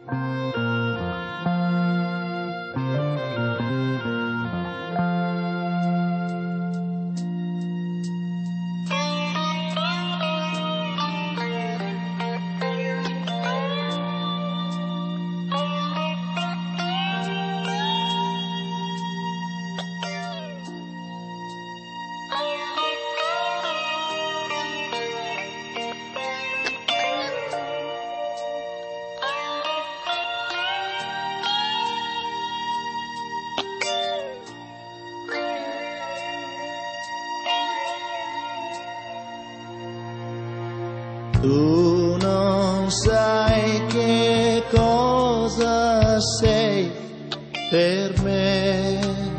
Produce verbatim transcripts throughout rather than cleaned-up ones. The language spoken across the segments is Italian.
Tu non sai che cosa sei per me.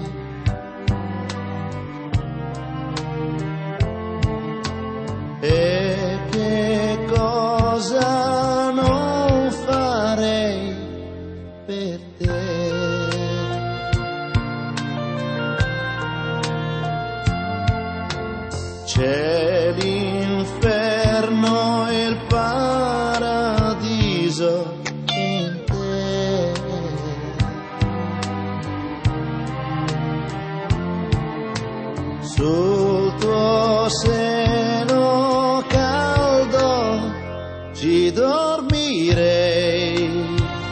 E che cosa non farei per te. C'è l'inferno e il paradiso in te. Sul tuo seno caldo ci dormirei.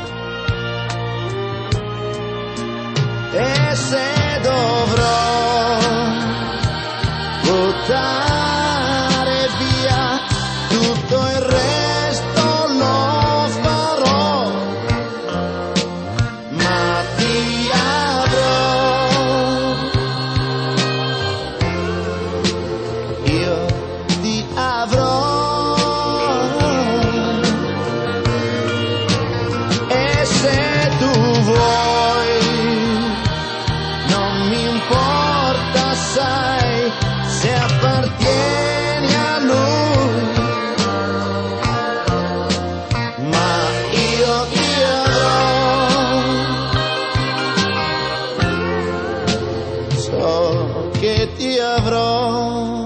E se dovrò buttare via tutto il resto, lo farò, ma ti avrò, io ti avrò. E se tu vuoi, non mi importa, sai, se appartieni a lui, ma io ti avrò, so che ti avrò.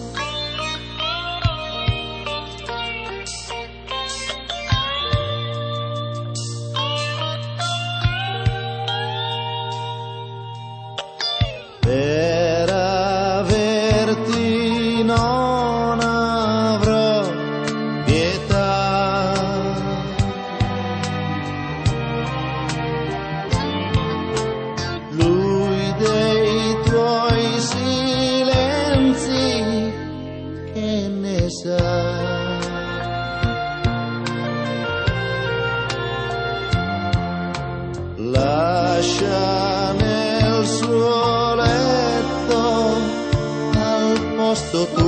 Per averti non avrò pietà. Lui dei tuoi silenzi che ne sa. Lascia nel suo letto al posto